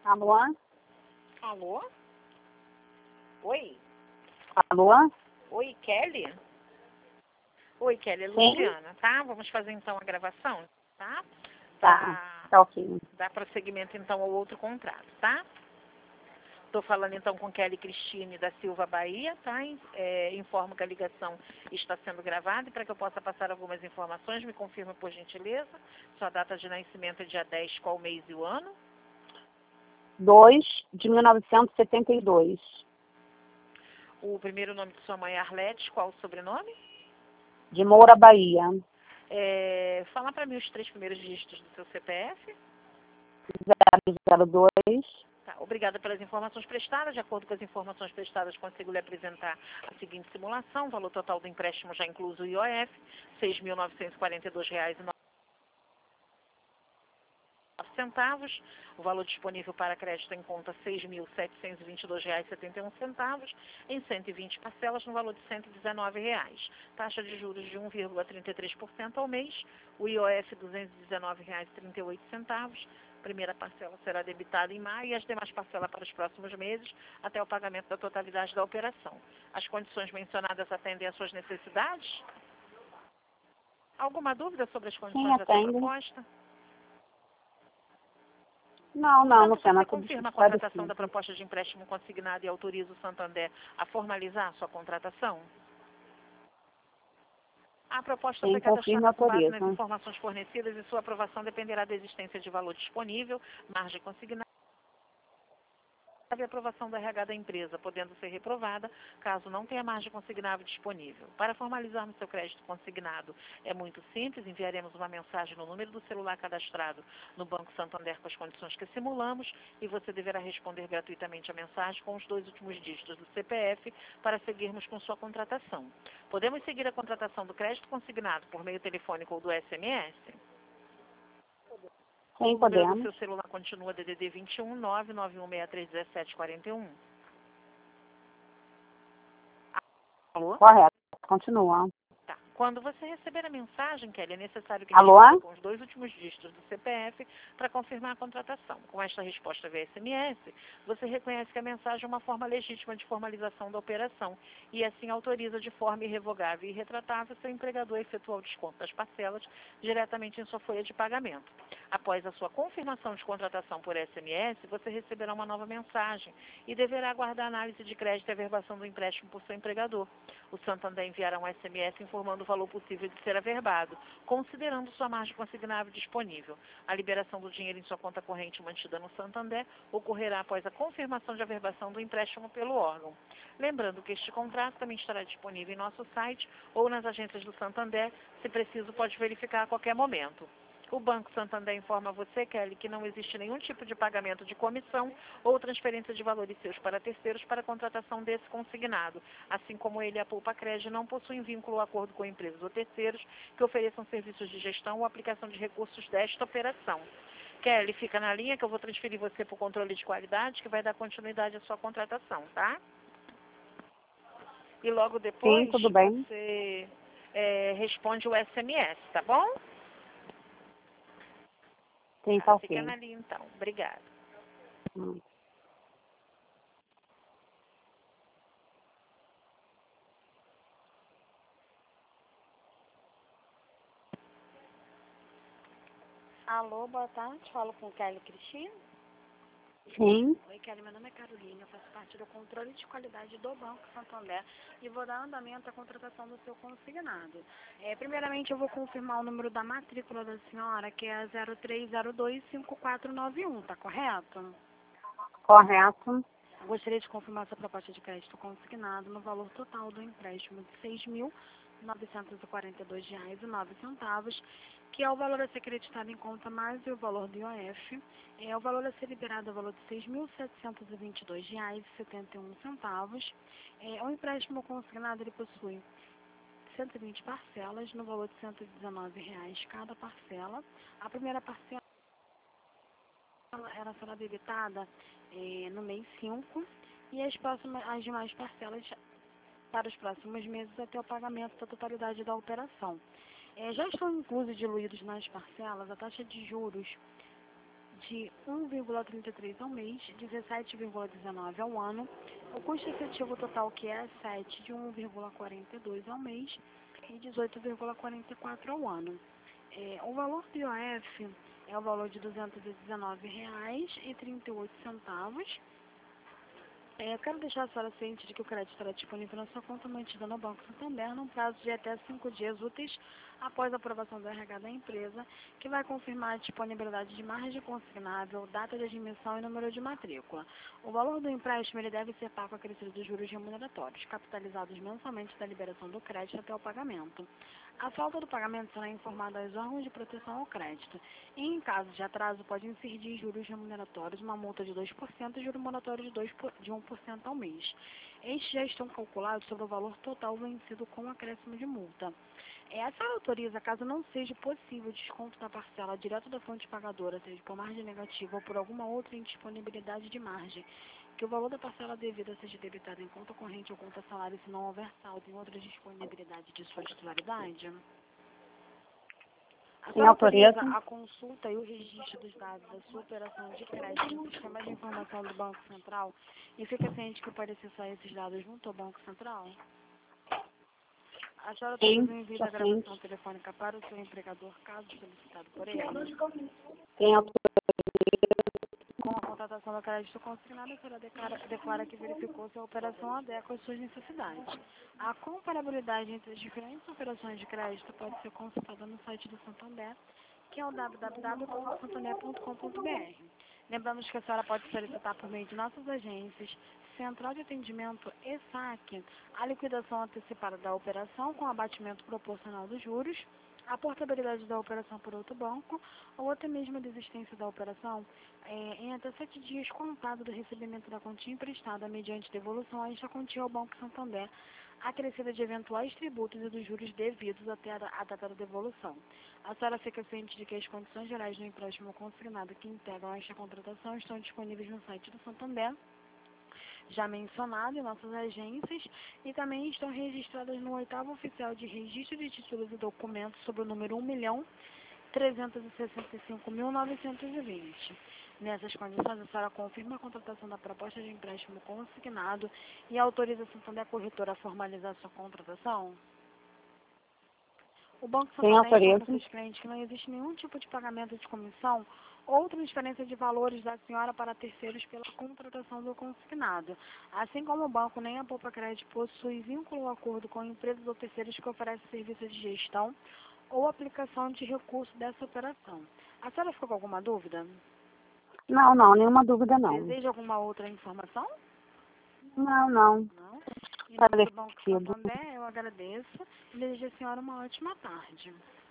Alô? Alô? Oi? Alô? Oi, Kelly? Oi, Kelly, é Sim. Luciana, tá? Vamos fazer então a gravação, tá? Tá ok. Dá prosseguimento então ao outro contrato, tá? Estou falando então com Kelly Cristine da Silva Bahia, tá? Informo que a ligação está sendo gravada e para que eu possa passar algumas informações, me confirma por gentileza. Sua data de nascimento é dia 10, qual mês e o ano? 2 de 1972. O primeiro nome de sua mãe é Arlete, qual o sobrenome? De Moura, Bahia. Fala para mim os 3 primeiros dígitos do seu CPF. 002. Tá, obrigada pelas informações prestadas. De acordo com as informações prestadas, consigo lhe apresentar a seguinte simulação. O valor total do empréstimo já incluso o IOF, R$ 6.942,09. O valor disponível para crédito em conta R$ 6.722,71 em 120 parcelas no valor de R$ 119. Taxa de juros de 1,33% ao mês. O IOF R$ 219,38. Primeira parcela será debitada em maio e as demais parcelas para os próximos meses até o pagamento da totalidade da operação. As condições mencionadas atendem às suas necessidades? Alguma dúvida sobre as condições dessa atende. proposta? Não, Portanto, Luciana, você tudo confirma a esclarecido. contratação da proposta de empréstimo consignado e autoriza o Santander a formalizar a sua contratação? A proposta Sim, foi confirmo e cadastrada com base nas autorizo. informações fornecidas e sua aprovação dependerá da existência de valor disponível, margem consignada e aprovação do RH da empresa, podendo ser reprovada caso não tenha margem consignável disponível. Para formalizarmos seu crédito consignado, é muito simples, enviaremos uma mensagem no número do celular cadastrado no Banco Santander com as condições que simulamos e você deverá responder gratuitamente a mensagem com os 2 últimos dígitos do CPF para seguirmos com sua contratação. Podemos seguir a contratação do crédito consignado por meio telefônico ou do SMS? Sim, O número do podemos. seu celular continua DDD 21 991631741. Alô? Correto. Continua. Tá. Quando você receber a mensagem, Kelly, é necessário que Alô? responda com os 2 últimos dígitos do CPF para confirmar a contratação. Com esta resposta via SMS, você reconhece que a mensagem é uma forma legítima de formalização da operação e assim autoriza de forma irrevogável e irretratável seu empregador a efetuar o desconto das parcelas diretamente em sua folha de pagamento. Após a sua confirmação de contratação por SMS, você receberá uma nova mensagem e deverá aguardar a análise de crédito e averbação do empréstimo por seu empregador. O Santander enviará um SMS informando o valor possível de ser averbado, considerando sua margem consignável disponível. A liberação do dinheiro em sua conta corrente mantida no Santander ocorrerá após a confirmação de averbação do empréstimo pelo órgão. Lembrando que este contrato também estará disponível em nosso site ou nas agências do Santander, se preciso pode verificar a qualquer momento. O Banco Santander informa a você, Kelly, que não existe nenhum tipo de pagamento de comissão ou transferência de valores seus para terceiros para a contratação desse consignado, assim como ele e a Poupa Crédito não possuem vínculo ou acordo com empresas ou terceiros que ofereçam serviços de gestão ou aplicação de recursos desta operação. Kelly, fica na linha que eu vou transferir você para o controle de qualidade, que vai dar continuidade à sua contratação, tá? E logo depois Sim, tudo bem. você responde o SMS, tá bom? Sim, tá Fica ok. na linha então. Obrigada. Hum. Alô, boa tarde. Falo com Kelly Cristina. Sim. Oi, Kelly. Meu nome é Carolina. Eu faço parte do controle de qualidade do Banco Santander e vou dar andamento à contratação do seu consignado. Primeiramente, eu vou confirmar o número da matrícula da senhora, que é 03025491, tá correto? Correto. Eu gostaria de confirmar sua proposta de crédito consignado no valor total do empréstimo de R$ 6.942,09, que é o valor a ser acreditado em conta mais o valor do IOF. O valor a ser liberado é o valor de R$ 6.722,71. O empréstimo consignado ele possui 120 parcelas no valor de R$ 119 cada parcela. A primeira parcela ela será debitada no mês 5 e as demais parcelas para os próximos meses até o pagamento da totalidade da operação. Já estão inclusos e diluídos nas parcelas a taxa de juros de 1,33 ao mês, 17,19 ao ano, o custo efetivo total, que é a 7, de 1,42 ao mês e 18,44 ao ano. O valor do IOF é o valor de R$ 219,38. Eu quero deixar a senhora ciente de que o crédito estará disponível na sua conta mantida no Banco Santander num prazo de até 5 dias úteis após a aprovação do RH da empresa, que vai confirmar a disponibilidade de margem consignável, data de admissão e número de matrícula. O valor do empréstimo ele deve ser pago acrescido dos juros remuneratórios, capitalizados mensalmente da liberação do crédito até o pagamento. A falta do pagamento será informada aos órgãos de proteção ao crédito. E, em caso de atraso, pode incidir em juros remuneratórios uma multa de 2% e juro moratório de 1% ao mês. Estes já estão calculados sobre o valor total vencido com acréscimo de multa. Essa autoriza, caso não seja possível o desconto da parcela direto da fonte pagadora, seja por margem negativa ou por alguma outra indisponibilidade de margem, que o valor da parcela devida seja debitado em conta corrente ou conta salário se não houver saldo em outra disponibilidade de sua titularidade. Sim, autoriza. A consulta e o registro dos dados da sua operação de crédito no sistema de informação do Banco Central e fica ciente que pode acessar esses dados junto ao Banco Central? A senhora autoriza o envio da gravação telefônica para o seu empregador, caso solicitado por ele? Sim, autoriza. Com a contratação do crédito consignado, a senhora declara que verificou se a operação adequa às suas necessidades. A comparabilidade entre as diferentes operações de crédito pode ser consultada no site do Santander, que é o www.santander.com.br. Lembramos que a senhora pode solicitar por meio de nossas agências, Central de Atendimento e SAC, a liquidação antecipada da operação com abatimento proporcional dos juros, a portabilidade da operação por outro banco ou até mesmo a desistência da operação em até 7 dias contado do recebimento da quantia emprestada mediante devolução a esta quantia ao Banco Santander, acrescida de eventuais tributos e dos juros devidos até a data da devolução. A senhora fica ciente de que as condições gerais do empréstimo consignado que integram esta contratação estão disponíveis no site do Santander, já mencionado em nossas agências, e também estão registradas no 8º Oficial de Registro de Títulos e Documentos sob o número 1.365.920. Nessas condições, a senhora confirma a contratação da proposta de empréstimo consignado e autoriza a Santander Corretora a formalizar sua contratação? O Banco Santander informa seus clientes que não existe nenhum tipo de pagamento de comissão ou transferência de valores da senhora para terceiros pela contratação do consignado. Assim como o banco nem a Poupa Crédito possui vínculo ou acordo com empresas ou terceiros que oferecem serviços de gestão ou aplicação de recurso dessa operação. A senhora ficou com alguma dúvida? Não, nenhuma dúvida não. Deseja alguma outra informação? Não. Não? Em nome do Banco Parecido. Santander, eu agradeço e desejo a senhora uma ótima tarde.